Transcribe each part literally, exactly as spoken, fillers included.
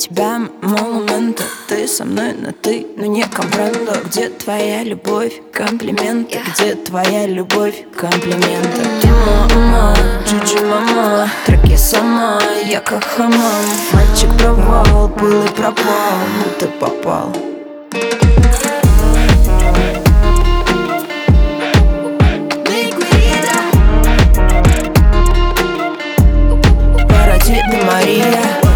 тебя монументы. Ты со мной на ты, но не компрендо. Где твоя любовь, комплименты? Где твоя любовь, комплименты? Мама, Джуджи мама, треки сама, я как хамам. Мальчик провал, был и пропал, ну ты попал. Парадигма Мария.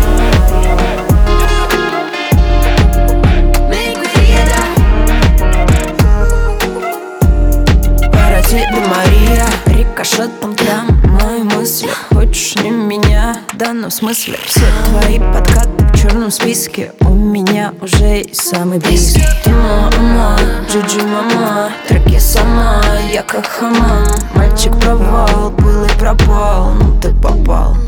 Мария, рикошетом там мои мысли. Хочешь не меня, в данном смысле. Все твои подкаты в черном списке. У меня уже есть самый близкий. Ты мама, Джуджи мама, треки сама, я как хамам. Мальчик провал, был и пропал, ну ты попал.